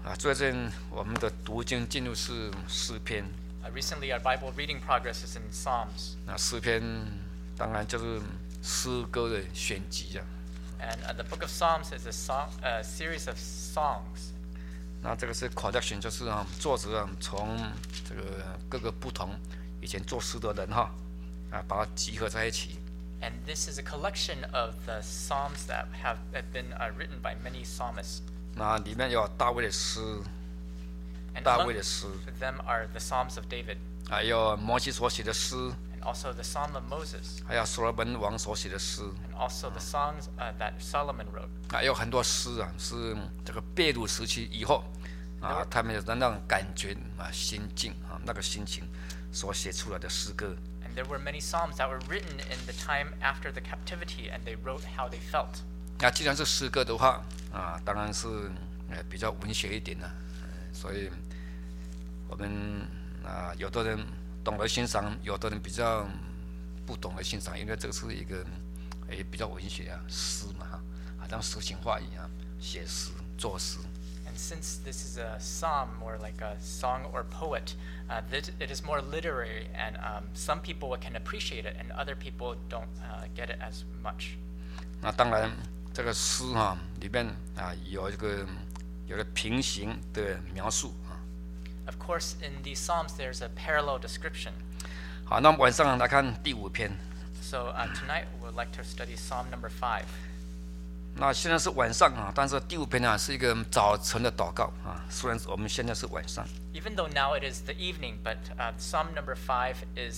最近我们的读经进入是诗篇。 Recently, our Bible reading progress is in Psalms. 那诗篇当然就是诗歌的选集啊。 And the book of Psalms is a series of songs. 那这个是 collection， 就是作者从这个各个不同以前作诗的人把它集合在一起。 And this is a collection of the psalms that have been written by many psalmists. 那里面有大卫的诗， And 大 among 卫的诗， them are the Psalms of David, 还有摩西所写的诗， and also the Psalm of Moses, 还有所罗门王所写的诗， and also the songs that Solomon wrote. 还有很多诗是这个被掳时期以后他们的那种感觉心境那个心情所写出来的诗歌。 And there were many psalms that were written in the time after the captivity, and they wrote how they felt. 那既然是诗歌的话当然是比较文学一点的，所以我们有的人懂得欣赏，有的人比较不懂得欣赏，因为这个是一个比较文学诗嘛好像诗情画意写诗作诗。 And since this is a psalm, more like a song or poet, it is more literary, and some people can appreciate it, and other people don't get it as much. 那当然，这个诗里面有有平行的描述 Of course, in these psalms, there's a parallel description. 好，那我们晚上来看第5篇。 So tonight, we'd like to study Psalm number 5. 那现在是晚上但是第5篇是一个早晨的祷告虽然我们现在是晚上。 Even though now it is the evening, but Psalm number 5 is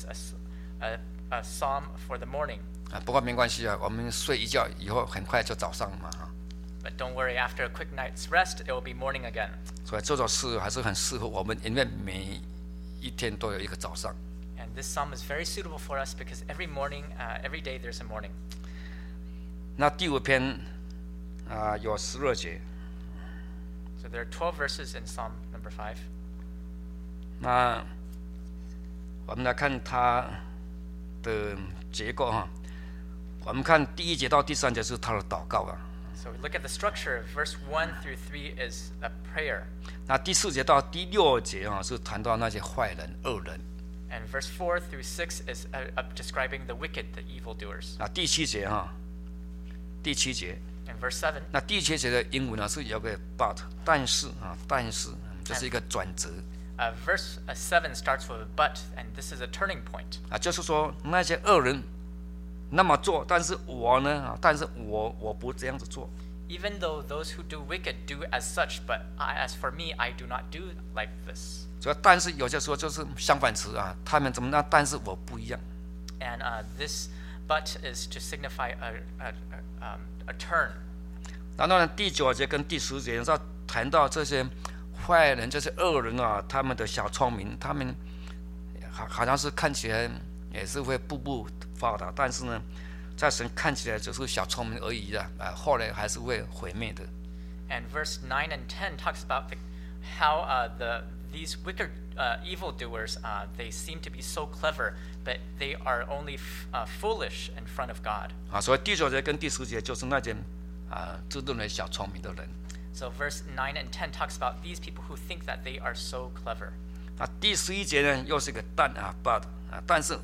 a psalm for the morning. 不过没关系我们睡一觉以后很快就早上嘛 But don't worry, after a quick night's rest, it will be morning again. 所以这首诗还是很适合我们，因为每一天都有一个早上。 And this psalm is very suitable for us because every morning, every day there's a morning. 那第5篇有12节。 So there are 12 verses in Psalm number 5. 那我们来看它的结构我们看第1节到第3节是他的祷告 So we look at the structure. Verse 1 through 3 is a prayer. 那第4节到第6节是谈到那些坏人、恶人。 And verse 4 through 6 is describing the wicked, the evildoers. 第7节第7节。 And verse 7. 那第7节的英文是有个 but， 但是这是一个转折。 Verse 7 starts with a but, and this is a turning point. 就是说那些恶人那么做，但是我呢但是我不这样子做。 Even though those who do wicked do as such, but as for me, I do not do like this. 所以但是有些时候就是相反词他们怎么样，但是我不一样。 And this but is to signify a turn. 然后呢，第9节跟第10节要谈到这些坏人、这些恶人他们的小聪明，他们好像是看起来也是会步步发达，但是呢，在神看起来只是小聪明而已后来还是会毁灭的。 And verse 9 and 10 talks about how these wicked evildoers, they seem to be so clever, but they are only foolish in front of God. 所以第9节跟第10节就是那些自认为小聪明的人。 So verse 9 and 10 talks about these people who think that they are so clever. 第11节呢又是一个但but 但是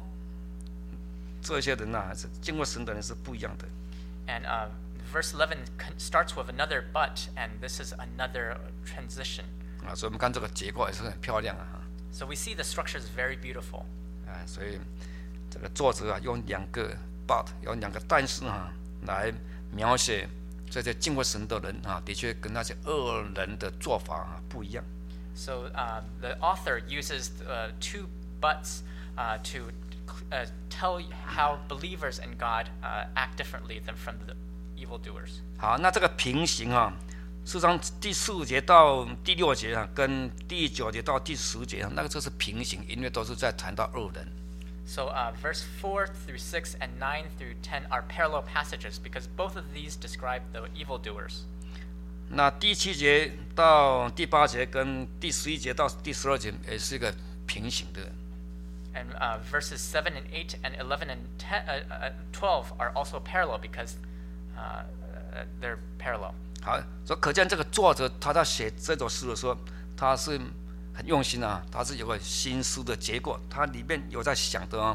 这些人经过神的人是不一样的。 And verse 11 starts with another but, and this is another transition. 所以我们看这个结构也是很漂亮 So we see the structure is very beautiful. 所以这个作者用2个 but， 用2个但是来描写这些敬畏神的人的确跟那些恶人的做法不一样。 So the author uses 2 buts to tell how believers in God act differently than from the evildoers. 好，那这个平行事实上第4节到第6节跟第9节到第10节那个就是平行，因为都是在谈到恶人。 So verse 4 through 6 and 9 through 10 are parallel passages because both of these describe the evildoers. 那第7节到第8节跟第11节到第12节也是一个平行的。 And verses 7 and 8 and 11 and 12 are also parallel because they're parallel. 好，所以可见这个作者他在写这首诗的时候，他是很用心啊，他是有个心思的结果，他里面有在想的哦。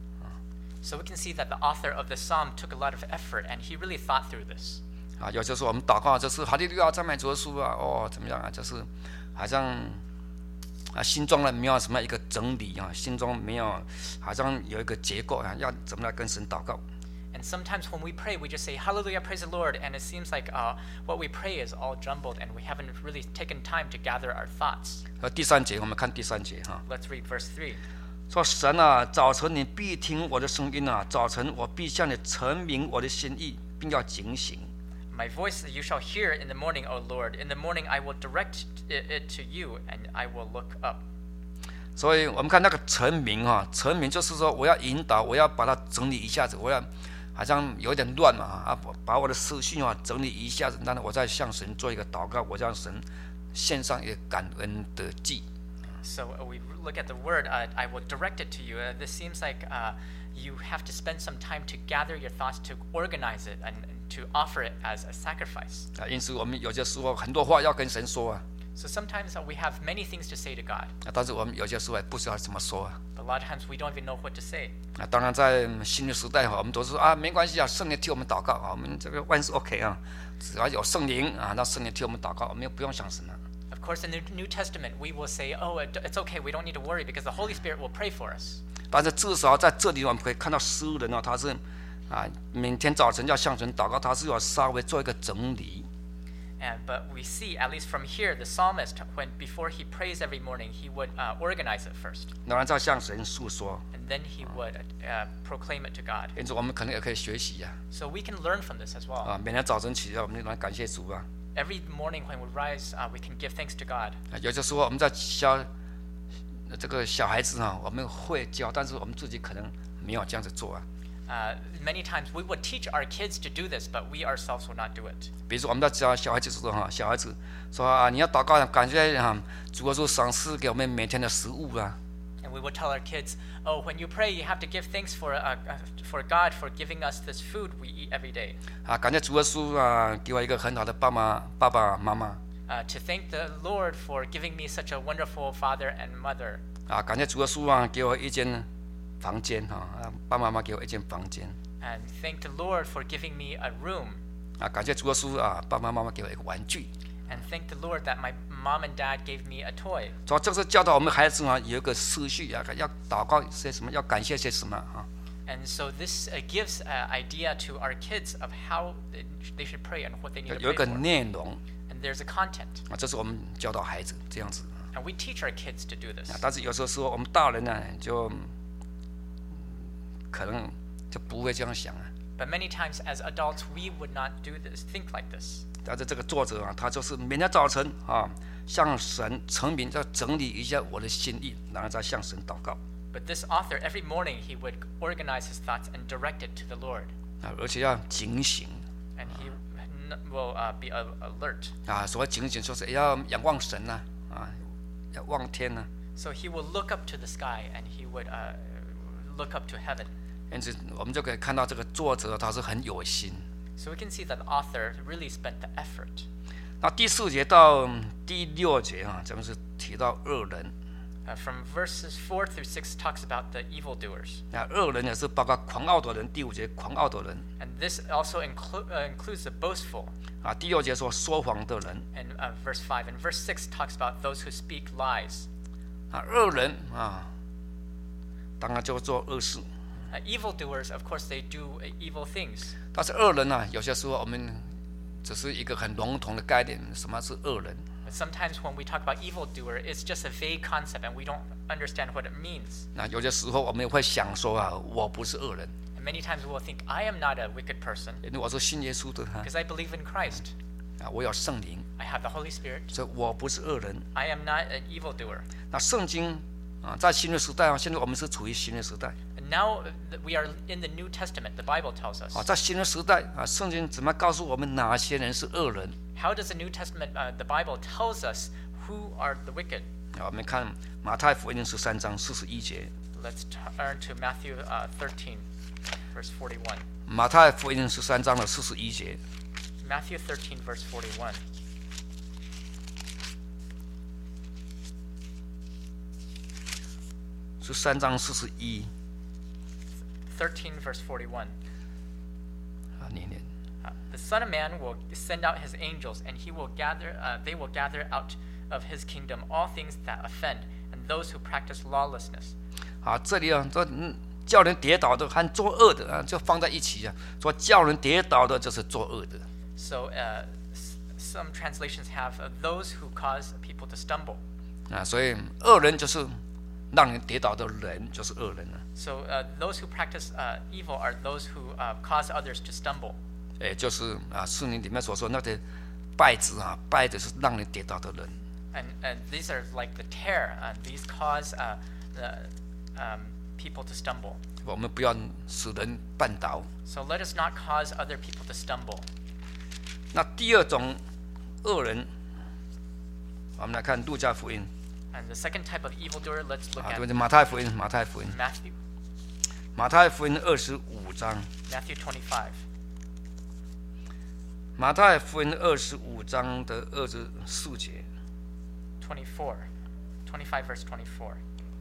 So we can see that the author of the psalm took a lot of effort, and he really thought through this. 啊，有些时候我们祷告就是哈利路亚赞美主耶稣啊，哦怎么样啊，就是好像啊心中呢没有什么一个整理啊，心中没有好像有一个结构啊，要怎么来跟神祷告。 And sometimes when we pray, we just say, Hallelujah, praise the Lord, and it seems like what we pray is all jumbled, and we haven't really taken time to gather our thoughts. 第3节，我们看第3节哈。 Let's read verse 3. 说神啊，早晨你必听我的声音啊，早晨我必向你陈明我的心意，并要警醒。 My voice you shall hear in the morning, O Lord. In the morning I will direct it to you, and I will look up. 所以我们看那个陈明哈，陈明就是说我要引导，我要把它整理一下子，我要好像有点乱嘛啊，把我的思绪啊整理一下子，然后我再向神做一个祷告，我向神献上一个感恩的祭。 So we look at the word, I will direct it to you. This seems like you have to spend some time to gather your thoughts, to organize it, and to offer it as a sacrifice. 啊，因此我们有些时候很多话要跟神说啊。 So sometimes we have many things to say to God. 但是我们有些时候也不知道怎么说啊。 But a lot of times we don't even know what to say. 啊，当然在新的时代哈，我们都是说啊，没关系啊，圣灵替我们祷告啊，我们这个万事 OK 啊，只要有圣灵啊，那圣灵替我们祷告，我们也不用想什么。 Of course, in the New Testament, we will say, "Oh, it's okay. We don't need to worry because the Holy Spirit will pray for us." 但是至少在这里我们可以看到诗人呢，他是啊，每天早晨要向神祷告，他是要稍微做一个整理。 But we see, at least from here, the psalmist, before he prays every morning, he would organize it first. 然后再向神诉说。 And then he would proclaim it to God. 因此我们可能也可以学习呀。 So we can learn from this as well. 啊，每天早晨起来，我们来感谢主啊。 Every morning when we rise, we can give thanks to God. 有些时候我们在教这个小孩子啊，我们会教，但是我们自己可能没有这样子做啊。 Many times we would teach our kids to do this, but we ourselves will not do it. 比如说我们在教小孩子说哈，小孩子说啊，你要祷告，感谢啊，主耶稣赏赐给我们每天的食物啊。 And we would tell our kids, "Oh, when you pray, you have to give thanks for God for giving us this food we eat every day." 啊，感谢主耶稣啊，给我一个很好的爸爸妈妈。 To thank the Lord for giving me such a wonderful father and mother. 啊，感谢主耶稣啊，给我一间房间哈，爸爸妈妈给我一间房间。 And thank the Lord for giving me a room. 啊，感谢主耶稣啊，爸爸妈妈给我一个玩具。 And thank the Lord that my mom and dad gave me a toy. 所以这是教导我们孩子啊，有一个思绪啊，要祷告些什么，要感谢些什么啊。 And so this gives an idea to our kids of how they should pray and what they need to 有一 pray 个 for. 内容 And there's a content. 啊，这是我们教导孩子这样子。 And we teach our kids to do this. 但是有时候说我们大人呢，就可能就不会这样想啊。 But many times as adults, we would not do this, think like this. 但是这个作者啊，他就是每天早晨啊，向神陈明，要整理一下我的心意，然后再向神祷告。 But this author, every morning, he would organize his thoughts and direct it to the Lord. 啊，而且要警醒 And he will be alert. 啊，所谓警醒就是要仰望神呐，啊，要望天呐。 So he will look up to the sky and he would look up to heaven. 因此，我们就可以看到这个作者他是很有心。 So we can see that the author really spent the effort. 那第4节到第6节啊，咱们是提到恶人。 From verses 4 through 6 talks about the evildoers. 啊，恶人也是包括狂傲的人。第5节，狂傲的人。 And this also includes the boastful. 啊，第6节说说谎的人。 And verse 5 and verse 6 talks about those who speak lies. 啊，恶人啊，当然就做恶事。 Evildoers, of course, they do evil things. 但是恶人啊，有些时候我们只是一个很笼统的概念，什么是恶人？ But sometimes when we talk about evildoer, it's just a vague concept, and we don't understand what it means. 那有些时候我们也会想说啊，我不是恶人， And many times we'll think, I am not a wicked person 因为我是信耶稣的哈， because I believe in Christ. 啊，我有圣灵， I have the Holy Spirit. 所以我不是恶人。 I am not an evildoer. 那圣经啊，在新约时代啊，现在我们是处于新约时代 And now we are in the New Testament, the Bible tells us. 啊，在新约时代啊，圣经怎么告诉我们哪些人是恶人？ How does the New Testament, the Bible tells us who are the wicked? 啊，我们看马太福音13章41节。 Let's turn to Matthew 13, verse 41. 马太福音13章的41节。 Matthew 13, verse 41. 13章41 13, verse 41. 啊，念。 The Son of Man will send out his angels, and they will gather out of his kingdom all things that offend, and those who practice lawlessness. 好，这里啊，这叫人跌倒的和作恶的啊，就放在一起啊。说叫人跌倒的，就是作恶的。 So some translations have those who cause people to stumble. 啊，所以恶人就是让人跌倒的人，就是恶人了。 So those who practice evil are those who cause others to stumble. 就是啊，圣经里面所说那个败子啊，败的是让人跌倒的人。 And these are like the tear. These cause people to stumble. 我们不要使人绊倒。 So let us not cause other people to stumble. 那第二种恶人，我们来看路加福音。 And the second type of evildoer, let's look 对 at 不对？马太福音 Matthew 25章。 Matthew 25. 马太福音25章的24节。 25 verse 24.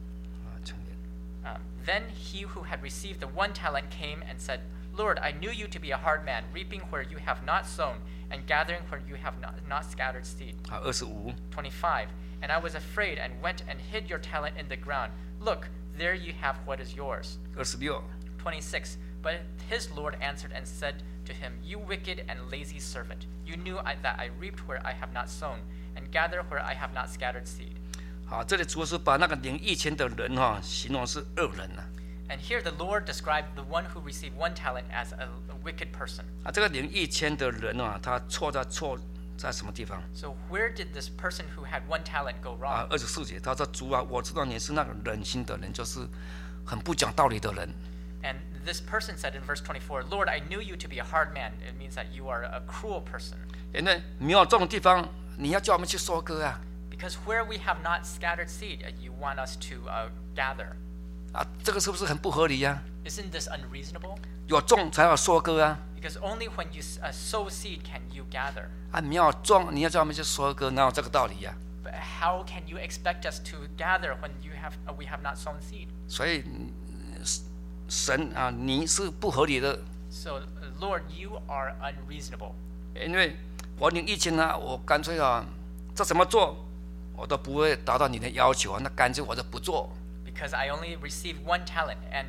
Then he who had received the 1 talent came and said, Lord, I knew you to be a hard man, reaping where you have not sown, and gathering where you have not scattered seed. 25 25. And I was afraid and went and hid your talent in the ground. Look, there you have what is yours. 26 26. But his Lord answered and said to him, You wicked and lazy servant, you knew that I reaped where I have not sown, and gathered where I have not scattered seed. 好，这里主要是把那个领1千的人形容是恶人啊。 And here the Lord described the one who received 1 talent as a wicked person. 这个领1千的人他错在什么地方？ So where did this person who had 1 talent go wrong? 24节，他说：“主啊，我知道你是那个忍心的人，就是很不讲道理的人。” And this person said in verse 24, Lord, I knew you to be a hard man. It means that you are a cruel person. 因为没有这种地方，你要叫我们去收割啊。 Because where we have not scattered seed, you want us to gather. 这个是不是很不合理呀？ Isn't this unreasonable? 有种才有收割啊。 Because only when you sow seed can you gather. 没有种，你要叫我们去收割，哪有这个道理呀？ But how can you expect us to gather when we have not sown seed? 所以神你是不合理的。 So, Lord, you are unreasonable. 因为我领1千我干脆这怎么做，我都不会达到你的要求那干脆我就不做。 Because I only received 1 talent, and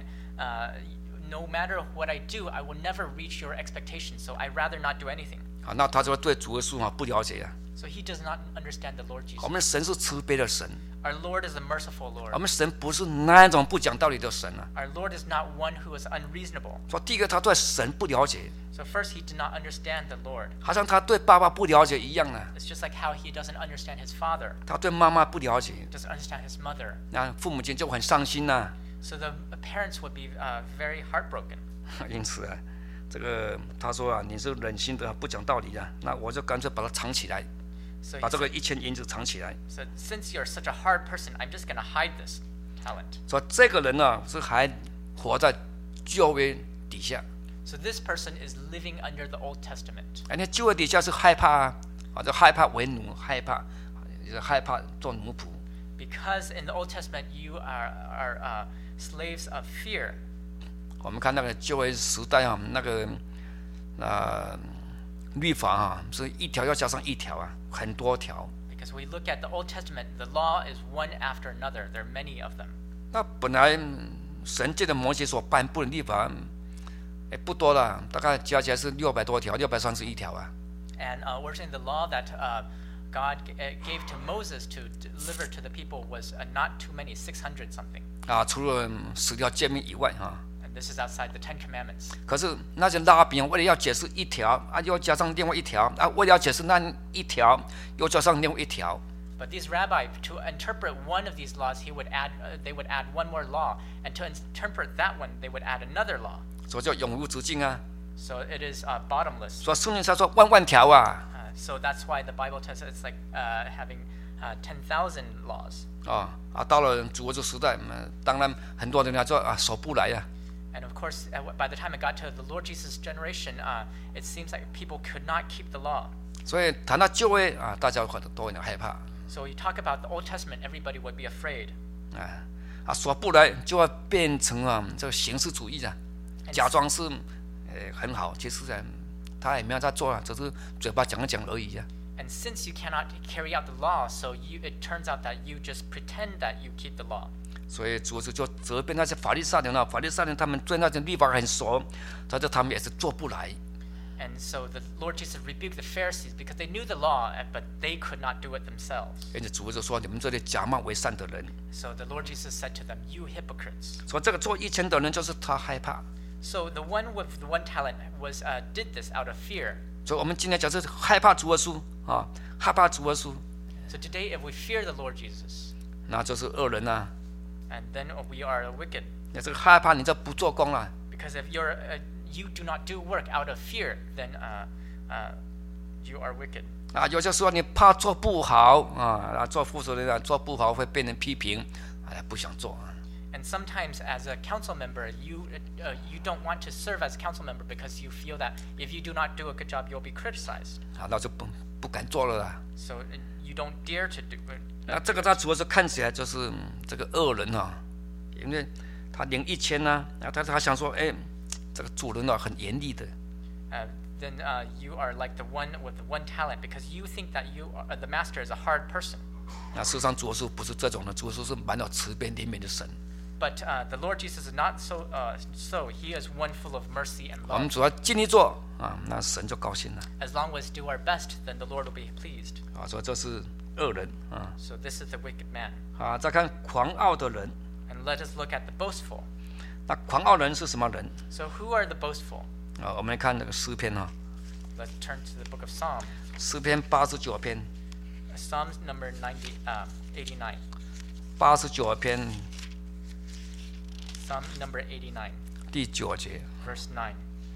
no matter what I do, I will never reach your expectations. So I'd rather not do anything. 那他就对主耶稣不了解啊。 So he does not understand the Lord Jesus. 我们神是慈悲的神， Our Lord is a merciful 我 Lord. 们神不是那一种不讲道理的神啊。 Our Lord is not one who is unreasonable. 说第一个，他对神不了解， So first, he did not understand the Lord. 好像他对爸爸不了解一样呢。 It's just like how he doesn't understand his father, 他对妈妈不了解， doesn't understand his mother. 那父母亲就很伤心呐。 So the parents would be very heartbroken. 因此这个他说你是忍心的不讲道理啊，那我就干脆把它藏起来， So 把这个1000银子藏起来。 since you're such a hard person, I'm just going to hide this talent. 说这个人是还活在旧约底下， So this person is living under the Old Testament. 那旧约底下是害怕就害怕为奴，害怕做奴仆。 Because in the Old Testament, you are slaves of fear. 我们看那个旧约时代那个律法是一条要加上一条很多条。 Because we look at the Old Testament, the law is one after another. There are many of them. 那本来神借着摩西所颁布的律法不多了，大概加起来是600多条，631条啊。 And we're saying the law that God gave to Moses to deliver to the people was not too many, 600 something. 除了10条诫命以外 And this is outside the 10 Commandments. 可是那些拉比为了要解释一条又加上另外一条为了要解释那一条又加上另外一条。 But these rabbis, to interpret one of these laws, they would add one more law, and to interpret that one, they would add another law. 所以叫永无止境 So it is bottomless. 所以圣经才说万条 So that's why the Bible tells us it's like having 10,000 laws. 到了主耶稣时代，当然很多人就守不来 And of course, by the time it got to the Lord Jesus' generation, it seems like people could not keep the law. 所以谈到旧约啊，大家可能都有点害怕 So you talk about the Old Testament, everybody would be afraid. 说不来就要变成这个形式主义啊，假装是很好，其实他也没有在做啊，只是嘴巴讲一讲而已啊。 And since you cannot carry out the law, so it turns out that you just pretend that you keep the law. 所以主就责备那些法利赛人啊，法利赛人他们对那些律法很熟，他们也是做不来。 And so the Lord Jesus rebuked the Pharisees because they knew the law, but they could not do it themselves. 因此主就说：“你们这里假冒为善的人。” So the Lord Jesus said to them, "You hypocrites." 说这个做1000的人就是他害怕。 So the one with the 1 talent was did this out of fear. 所以我们今天讲是害怕主耶稣啊，害怕主耶稣， So today, if we fear the Lord Jesus, 那就是恶人啊。 and then we are wicked. 你这个害怕，你就不做工了。 Because if you do not do work out of fear, then you are wicked. 有些时候你怕做不好啊，做负责人啊，做不好会被人批评，不想做。 And sometimes, as a council member, you don't want to serve as a council member because you feel that if you do not do a good job, you'll be criticized. 那就不敢做了啦。 So you don't dare to do it. 那这个他主要是看起来就是这个恶人啊，因为他领1000呢，他想说，这个主人很严厉的。 Then you are like the one with the 1 talent because you think that the master is a hard person. 那事实上主耶稣不是这种的，主耶稣是满有慈悲怜悯的神。 But the Lord Jesus is not so. He is one full of mercy and 我们 love. 主要尽力做那神就高兴了。 As long as we do our best, then the Lord will be pleased. 说这是恶人 So this is the wicked man. 再看狂傲的人， And let us look at the boastful. 那狂傲人是什么人 So who are the boastful? 我们来看那个诗篇 Let's turn to the book of Psalm. 诗篇89篇， Psalms number 89. 89篇 Psalm number 89, 第9节， verse 9.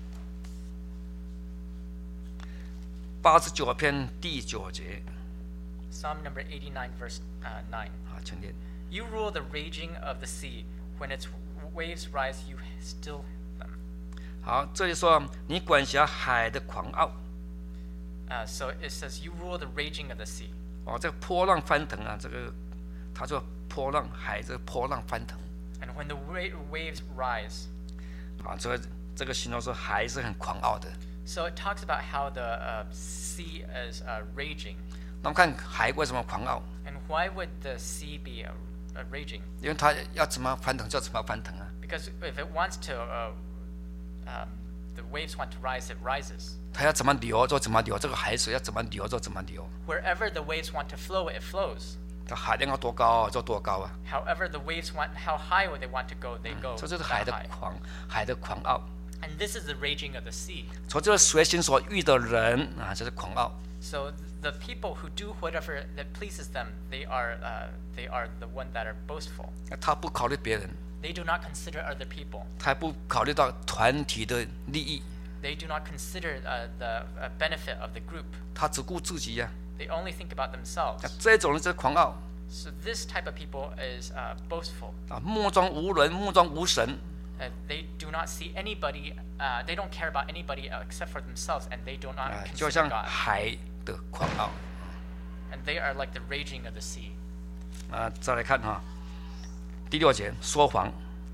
89篇第9节 Psalm number 89, verse 9. 请念。 You rule the raging of the sea. When its waves rise, you still them. 好，这里说你管辖海的狂傲， So it says, you rule the raging of the sea. 这个波浪翻腾这个他说波浪海这个波浪翻腾 And when the waves rise. 这个形容说海是很狂傲的。 So it talks about how the sea is raging. 那我们看海为什么狂傲？ And why would the sea be raging? 因为它要怎么翻腾就怎么翻腾 Because if it wants to, the waves want to rise, it rises. 它要怎么流就怎么流，这个海水要怎么流就怎么流。 Wherever the waves want to flow, it flows. 它海量要多高就多高 However, the waves want, how high would they want to go, they go 这就是 that 海的狂傲。 And this is the raging of the sea. 从这个随心所欲的人就是狂傲。 So the people who do whatever that pleases them, they are the one that are boastful. 他不考虑别人， They do not consider other people. 他不考虑到团体的利益， They do not consider the benefit of the group. 他只顾自己 They only think about themselves. 这种人就是狂傲 So this type of people is boastful. 目中无人，目中无神。 They do not see anybody. They don't care about anybody except for themselves, and they do not 就 consider 像 God. 海的狂傲 And they are like the raging of the sea. 再来看第6节说谎，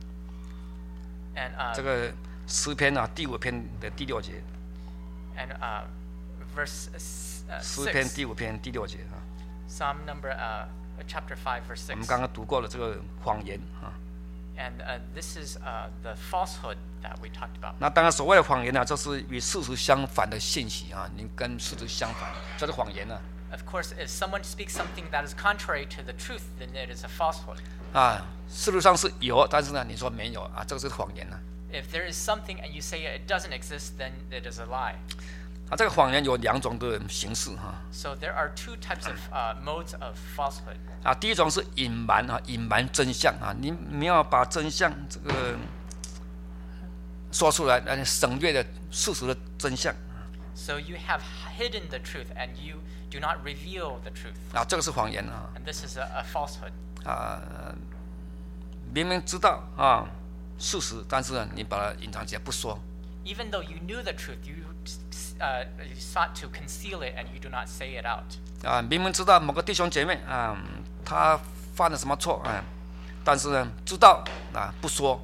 And 这个诗篇第5篇的第6节， and verse 诗篇 6, 第5篇第6节 Psalm number chapter 5, verse 我们 6. 刚刚读过了这个谎言 And this is the falsehood that we talked about. 那当然所谓的谎言就是与事实相反的信息你跟事实相反，这是谎言 Of course, if someone speaks something that is contrary to the truth, then it is a falsehood. 事实上是有，但是呢你说没有这个是谎言 If there is something and you say it doesn't exist, then it is a lie. 这个谎言有2种的形式 So there are 2 types of modes of falsehood. 第一种是隐瞒隐瞒真相你没有把真相这个说出来，让你省略了事实的真相 So you have hidden the truth and you do not reveal the truth. 这个是谎言 And this is a falsehood. 明明知道事实，但是呢，你把它隐藏起来不说。 Even though you knew the truth, you sought to conceal it and you do not say it out. 啊，明明知道某个弟兄姐妹啊，他犯了什么错啊，但是呢，知道啊不说。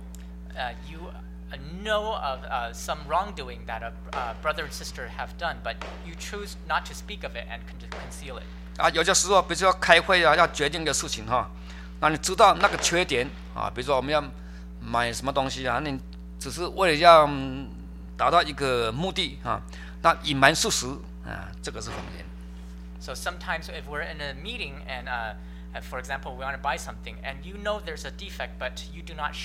You know of some wrongdoing that a brother and sister have done, but you choose not to speak of it and conceal it. 啊，有些时候，比如说开会啊，要决定的事情哈，那你知道那个缺点啊，比如说我们要买什么东西啊，你只是为了要达到一个目的啊，那隐瞒事实啊，这个是谎言。 So sometimes if we're in a meeting and for example, we want to buy something, and you know there's a defect, but you do not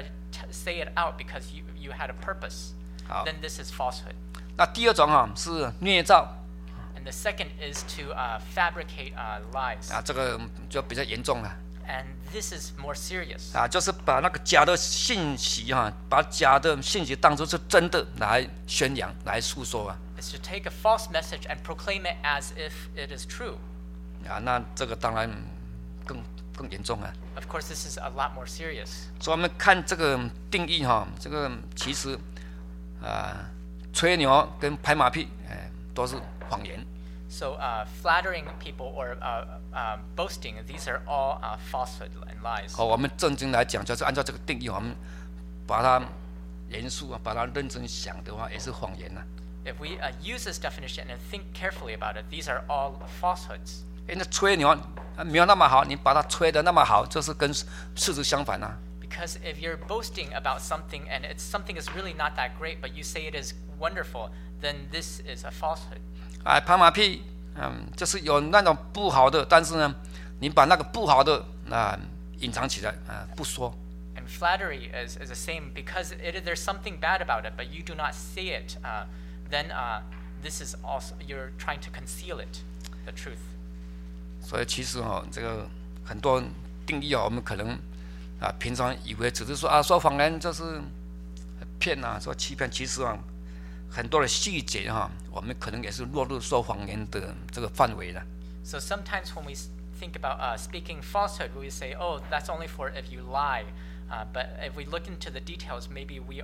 say it out because you had a purpose, then this is falsehood. 那第二种啊是捏造 And the second is to fabricate lies. 啊，这个就比较严重了 And this is more serious. 啊，就是把那个假的信息哈，把假的信息当作是真的来宣扬、来诉说啊。 It's to take a false message and proclaim it as if it is true. 啊，那这个当然更严重啊。 Of course, this is a lot more serious. 所以我们看这个定义哈，这个其实吹牛跟拍马屁，都是谎言。 So flattering people or boasting, these are all falsehood and lies. 好，我们正经来讲，就是按照这个定义，我们把它严肃啊，把它认真想的话，也是谎言呐。 If we use this definition and think carefully about it, these are all falsehoods. 因为吹牛没有那么好，你把它吹得那么好，就是跟事实相反啊。 Because if you're boasting about something and something is really not that great, but you say it is wonderful, then this is a falsehood. 拍马屁，就是有那种不好的，但是呢，你把那个不好的隐藏起来不说。 And flattery is the same because there's something bad about it, but you do not say it. Then this is also you're trying to conceal it, the truth. 所以其实这个很多定义我们可能平常以为只是说说谎言就是骗说欺骗，其实很多的细节我们可能也是落入说谎言的这个范围了。 So sometimes when we think about speaking falsehood, we say, "Oh, that's only for if you lie." But if we look into the details, maybe we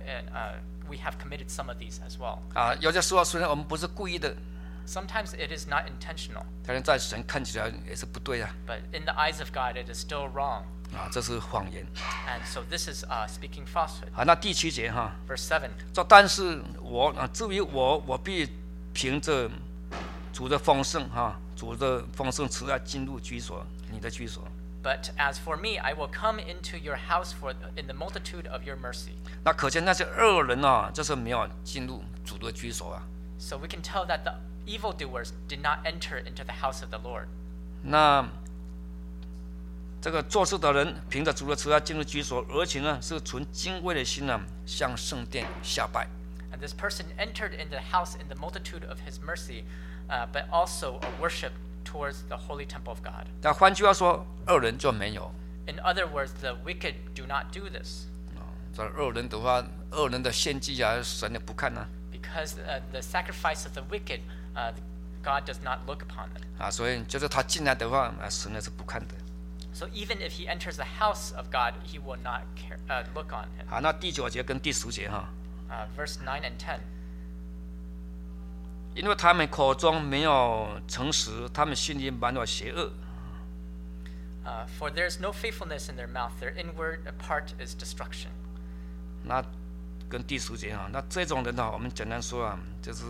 have committed some of these as well. 有些时候虽然我们不是故意的， Sometimes it is not intentional, 但是在神看起来也是不对啊。 but in the eyes of God, it is still wrong. 这是谎言。 And so this is speaking falsehood. 那第7节 Verse 7. 说，但是我至于我必凭着主的丰盛主的丰盛慈爱进入居所，你的居所。 But as for me, I will come into your house in the multitude of your mercy. 那可见那些恶人就是没有进入主的居所啊。 So we can tell that the evildoers did not enter into the house of the Lord. 那这个做事的人凭着主的慈爱进入居所，而且呢是存敬畏的心向圣殿下拜。 And this person entered into the house in the multitude of his mercy, but also a worship towards the holy temple of God. 那换句话说，恶人就没有。 In other words, the wicked do not do this. 这恶人的话，恶人的献祭神也不看 Because the sacrifice of the wicked, God does not look upon them. 所以就是他进来的话，神也是不看的。 So even if he enters the house of God, he will not look on him. 那第9节跟第10节 Verse 9 and 10. 因为他们口中没有诚实，他们心里满有邪恶。 For there is no faithfulness in their mouth; their inward part is destruction. 那跟第10节那这种人我们简单说就是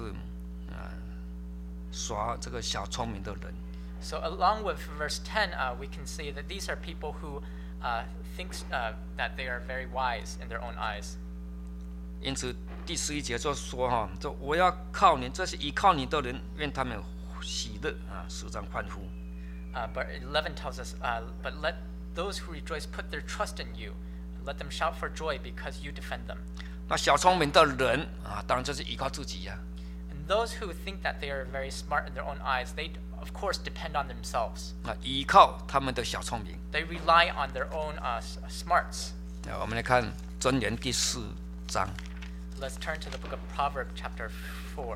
耍这个小聪明的人。 So along with verse 10, we can say that these are people who think that they are very wise in their own eyes. 因此第11节就说就我要靠你，这是依靠你的人，愿他们喜乐时常欢呼。 But 11 tells us, but let those who rejoice put their trust in you. Let them shout for joy because you defend them. 那小聪明的人当然就是依靠自己 And those who think that they are very smart in their own eyes, they of course depend on themselves. 依靠他们的小聪明。 They rely on their own smarts. 我们来看箴言第4章。 Let's turn to the book of Proverbs, chapter 4.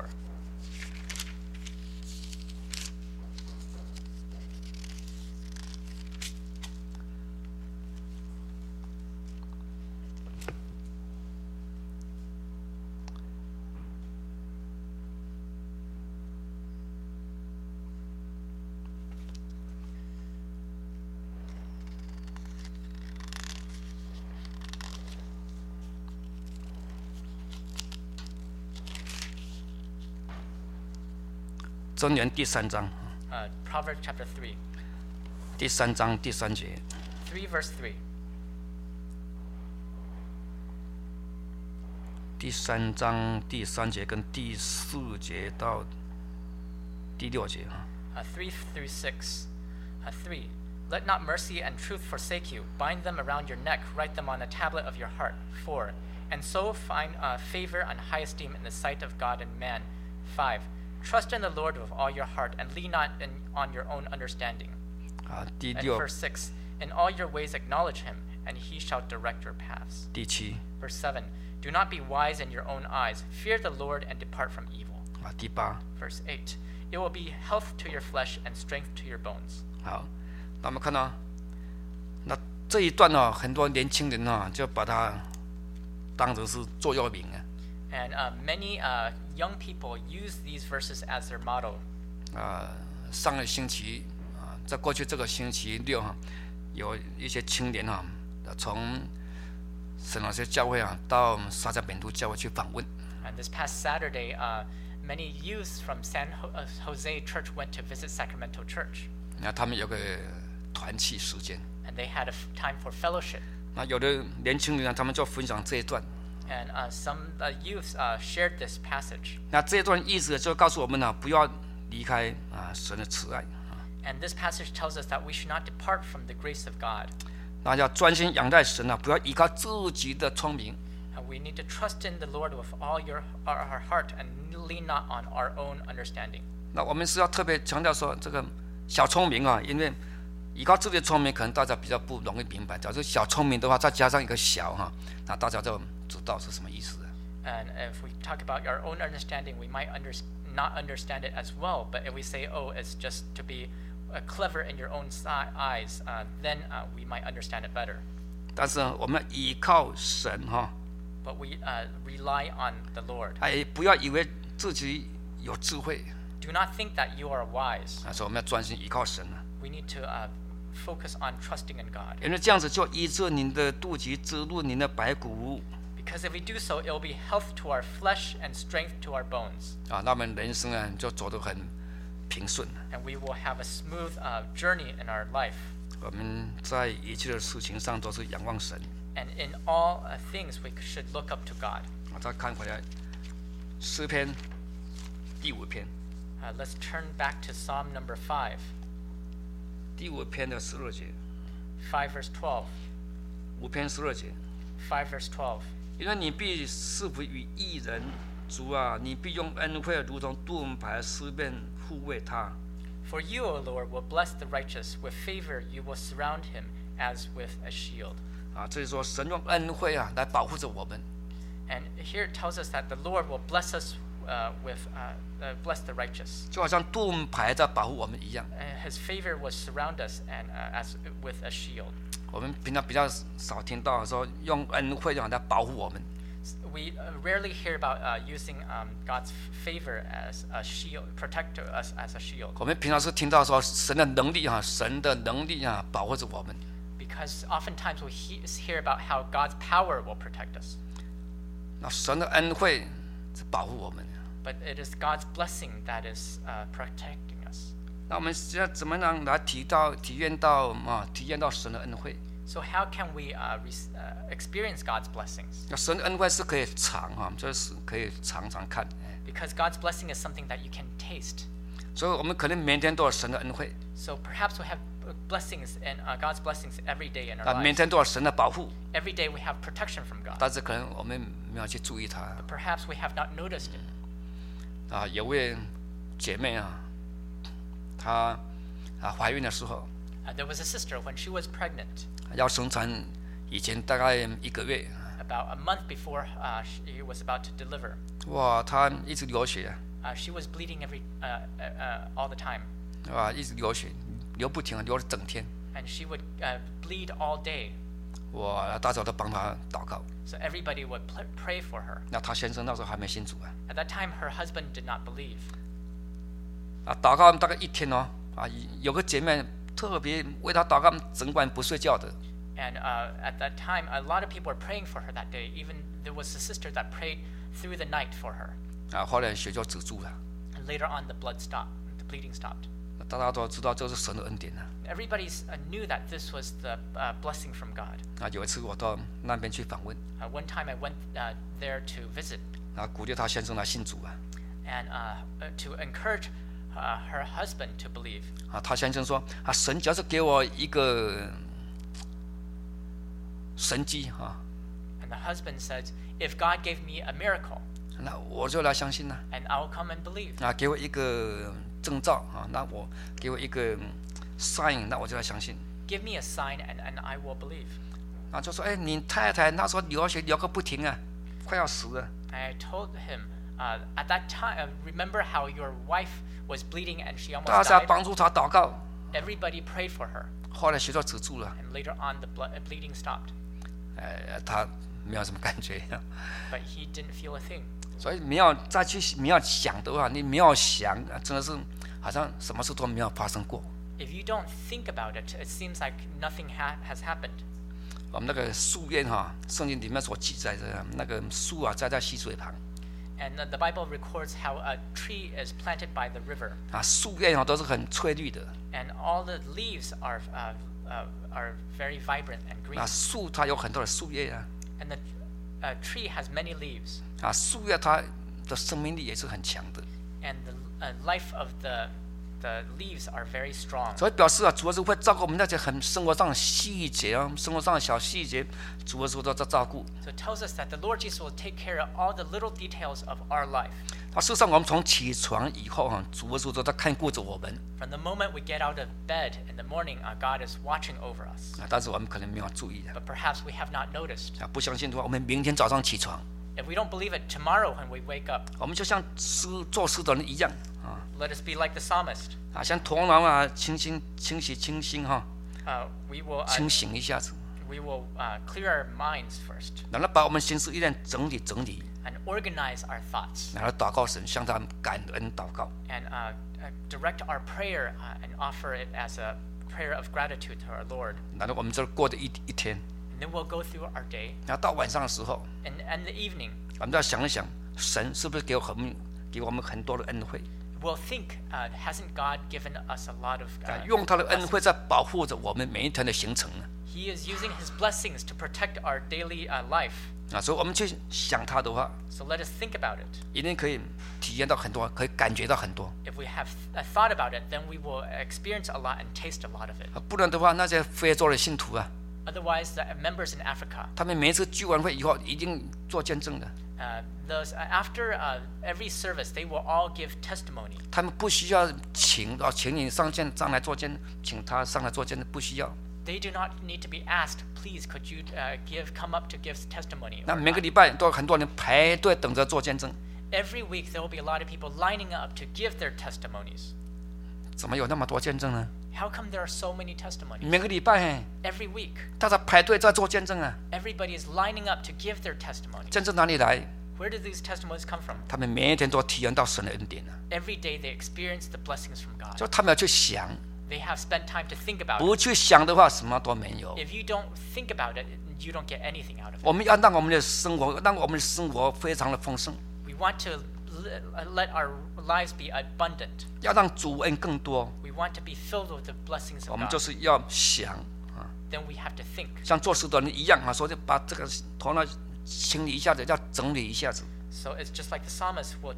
箴言第3章， Proverbs chapter 3, 第3章第3节， 3 verse 3. 第3章第3节跟第4节到第6节啊。 3 through 6. 3. Let not mercy and truth forsake you. Bind them around your neck. Write them on the tablet of your heart. 4. And so find favor and high esteem in the sight of God and man. 5. Trust in the Lord with all your heart and lean not on your own understanding. 第 And 6 verse 6. In all your ways acknowledge him, and he shall direct your paths. 第7 Verse 7. Do not be wise in your own eyes. Fear the Lord and depart from evil. 第8 Verse 8. It will be health to your flesh and strength to your bones. 好，那我们看到，那这一段呢，很多年轻人呢就把它当成是座右铭啊。 And many young people use these verses as their motto. 上个星期在过去这个星期6有一些青年从圣老师教会到撒加本都教会去访问。 And this past Saturday, many youths from San Jose Church went to visit Sacramento Church. 那他们有个团契时间。 And they had a time for fellowship. 那有的年轻人他们就分享这一段。 And some youths shared this passage. 那这一段意思就告诉我们不要离开神的慈爱。 And this passage tells us that we should not depart from the grace of God. 那要专心仰赖神不要依靠自己的聪明。 And we need to trust in the Lord with all our heart and lean not on our own understanding. 那我们是要特别强调说，这个小聪明因为依靠自己的聪明，可能大家比较不容易明白。假如小聪明的话，再加上一个小那大家就知道是什么意思。 And if we talk about our own understanding, we might not understand it as well. But if we say, oh, it's just to be clever in your own eyes, then we might understand it better. 但是我们要依靠神 But we rely on the Lord. 不要以为自己有智慧 Do not think that you are wise. 所以我们要专心依靠神 We need to focus on trusting in God. 因为这样子就医治您的肚脐，滋润您的白骨 Because if we do so, it will be health to our flesh and strength to our bones. 那我们人生就走得很平顺。 And we will have a smooth journey in our life. 我们在一切的事情上都是仰望神。 And in all things, we should look up to God. 再看回来，诗篇第5篇， Let's turn back to Psalm number 5, 第5篇的12节 5 verse 12. ，5篇12节， 5 verse 12. 因为你必赐福于义人，主你必用恩惠如同盾牌四面护卫他。 For you, O Lord, will bless the righteous. With favor you will surround him as with a shield. 这是说神用恩惠来保护着我们。 And here it tells us that the Lord will bless us bless the righteous. 就好像盾牌在保护我们一样。 His favor will surround us and as with a shield. 我们平常比较少听到说用恩惠来保护我们。 We rarely hear about using God's favor as a shield, protect us as a shield. 我们平常是听到说神的能力神的能力保护着我们。 Because oftentimes we hear about how God's power will protect us. 那神的恩惠是保护我们。 But it is God's blessing that is protecting us. 那我们现在怎么样来体验到神的恩惠？ So how can we experience God's blessings? 那神的恩惠是可以尝就是可以尝尝看。 Because God's blessing is something that you can taste. 所以我们可能每天都有神的恩惠， So perhaps we have blessings and God's blessings every day in our 每 lives. 天都有神的保护， Every day we have protection from God. 但是可能我们没有去注意它。 But perhaps we have not noticed it. 有位姐妹她怀孕的时候 There was a sister when she was pregnant, 要生产以前大概1个月， about a month before she was about to deliver. 哇，她一直流血 She was bleeding all the time. 一直流血，流不停，流了整天。 And she would bleed all day. 大家都帮她祷告。 So everybody would pray for her. 那她先生那时候还没信主 At that time, her husband did not believe. 祷告大概1天有个姐妹特别为她祷告，整晚不睡觉的。 And at that time, a lot of people were praying for her that day. Even there was a sister that prayed through the night for her. 后来血就止住了。 And later on, the blood stopped. bleeding stopped. 大家都知道这是神的恩典啊。 Everybody knew that this was the blessing from God. 有一次我到那边去访问， One time I went there to visit 鼓励他先生来信主啊。 and to encourage her husband to believe. 他先生说神只要是给我一个神迹啊， And the husband said, if God gave me a miracle, 那我就来相信了。 and I'll come and believe. 给我一个征兆啊，给我一个 sign， 那我就来相信。 Give me a sign and I will believe. 就说你太太那时候流血流个不停啊，快要死了。 I told him at that time, remember how your wife was bleeding and she 大 almost 家 died? 帮助她祷告， Everybody prayed for her, 后来血就止住了。 and later on the bleeding stopped. 他没有什么感觉。 But he didn't feel a thing. 所以你要再去你要想的话，你没有想，真的是好像什么事都没有发生过。 If you don't think about it, it seems like nothing has happened. 我们那个树叶圣经里面所记载的那个树啊，栽在溪水旁。 And the Bible records how a tree is planted by the river, 树叶都是很翠绿的。 and all the leaves are very vibrant and green. 树它有很多的树叶啊。 And the tree has many leaves, 树叶它的生命力也是很强的。 and the life of the leaves are very strong. 所以表示主要是会照顾我们那些很生活上的细节啊，生活上的小细节，主要是都在照顾。 So it tells us that the Lord Jesus will take care of all the little details of our life. 事实上，我们从起床以后主要是都在看顾着我们。 From the moment we get out of bed in the morning, God is watching over us. 但是我们可能没有注意 But perhaps we have not noticed. 不相信的话，我们明天早上起床， If we don't believe it, tomorrow when we wake up, 我们就像做事的人一样 let us be like the psalmist. 像头脑清醒 We will 清醒一下子， clear our minds first 然后把我们心思意念整理， and organize our thoughts 然后祷告神，向他感恩祷告。 and direct our prayer and offer it as a prayer of gratitude to our Lord. 然后我们就过的一天， And then we'll go through our day, 然后到晚上的时候， and the evening 我们再想一想，神是不是给我们很多的恩惠？ we'll think, hasn't God given us a lot of 用他的恩 blessings? 惠在保护着我们每一天的行程呢。 He is using His blessings to protect our daily life. 所以我们去想他的话， So let us think about it. 一定可以体验到很多，可以感觉到很多。 If we have thought about it, then we will experience a lot and taste a lot of it. 不然的话，那些非洲的信徒 Otherwise, the members in Africa, 他们每一次聚完会以后，一定做见证的。 after every service, they will all give testimony. 他们不需要请你上来做见，请他上来做见证，不需要。 They do not need to be asked, please, could you come up to give testimony? 那 or 每个 not. 礼拜都有很多人排队等着做见证， Every week, there will be a lot of people lining up to give their testimonies. 怎么有那么多见证呢？ How come there are so many testimonies? 每个礼拜 Every week, 大家排队在做见证啊， everybody is lining up to give their testimonies. 见证哪里来？ Where do these testimonies come from? 他们每一天都体验到神的恩典啊， Every day, they experience the blessings from God. 就他们要去想， They have spent time to think about 不 it. 去想的话，什么都没有。 If you don't think about it, you don't get anything out of 我 it. 们要让我们的生活非常的丰盛， We want to let our lives be abundant. 要让主恩更多。 We want to be filled with the blessings 我 of 们就 God. 是要想， Then we have to think. 像做事的人一样所以把这个头脑清理一下子，要整理一下子， So it's just like the psalmist will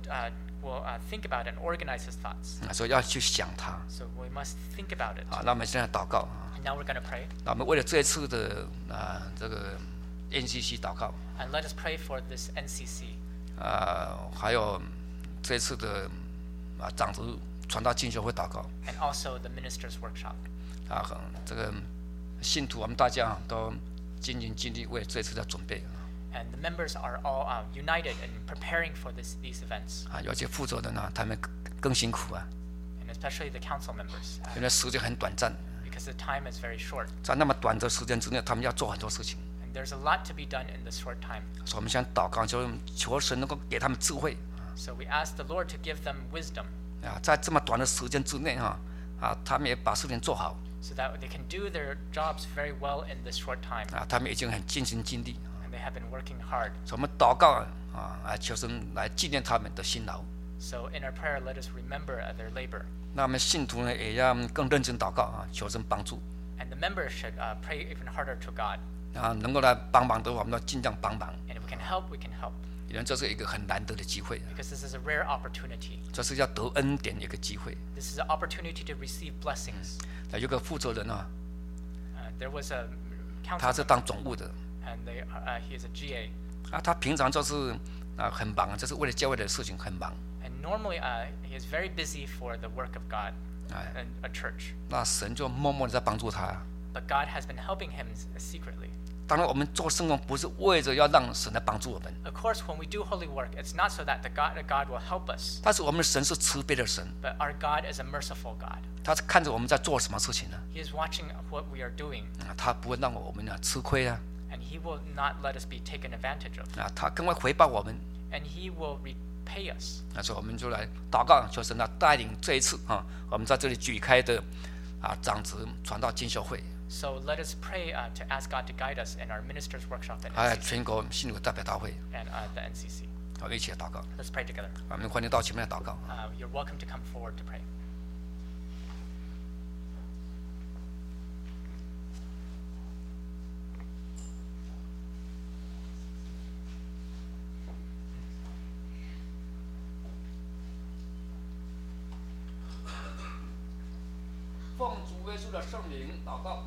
think about it and organize his thoughts. 所以要去想它。 So we must think about it. 那我们现在祷告 And now we're going to pray. 那我们为了这一次的这个 NCC 祷告 And let us pray for this NCC. 还有这一次的长子传道进修会祷告 And also the ministers' workshop. 这个信徒我们大家都尽心尽力为这次的准备 And the members are all united in preparing for these events. 有些负责人他们更辛苦 And especially the council members. 因为时间很短暂， Because the time is very short. 在那么短的时间之内，他们要做很多事情。 And there's a lot to be done in this short time. 所以我们现在祷告，就求神能够给他们智慧 So we ask the Lord to give them wisdom 在这么短的时间之内他们也把事情做好 so that they can do their jobs very well in this short time. 他们已经很尽心尽力 And they have been working hard. 所以我们祷告求神来纪念他们的辛劳。 So in our prayer, let us remember their labor. 那我们信徒呢，也要更认真祷告啊，求神帮助 And the members should pray even harder to God. 啊，能够来帮忙的话，我们要尽量帮忙， And if we can help, we can help. 因为这是一个很难得的机会， Because this is a rare opportunity. 这是要得恩典的一个机会。 This is an opportunity to receive blessings. 有个负责人啊， There was a 他 council 是当总务的 and he is a GA. 啊，他平常就是很忙，就是为了教会的事情很忙。 And normally he is very busy for the work of God and a church. 那神就默默的在帮助他。 But God has been helping him secretly. 当然，我们做圣工不是为着要让神来帮助我们， Of course, when we do holy work, it's not so that God will help us. 但是我们的神是慈悲的神， But our God is a merciful God. 他是看着我们在做什么事情呢？ He is watching what we are doing, 他不会让我们吃亏啊， and He will not let us be taken advantage of. 他更会回报我们。 And He will repay us. 所以我们就来祷告，求神带领这一次我们在这里举开的长子传道进修会， So let us pray to ask God to guide us in our ministers' workshop and 还有 NCC 全国信徒代表大会， and the NCC. 我们一起来祷告。 Let's pray together. 我们欢迎到前面来祷告。 You're welcome to come forward to pray. 奉主耶稣的圣名祷告。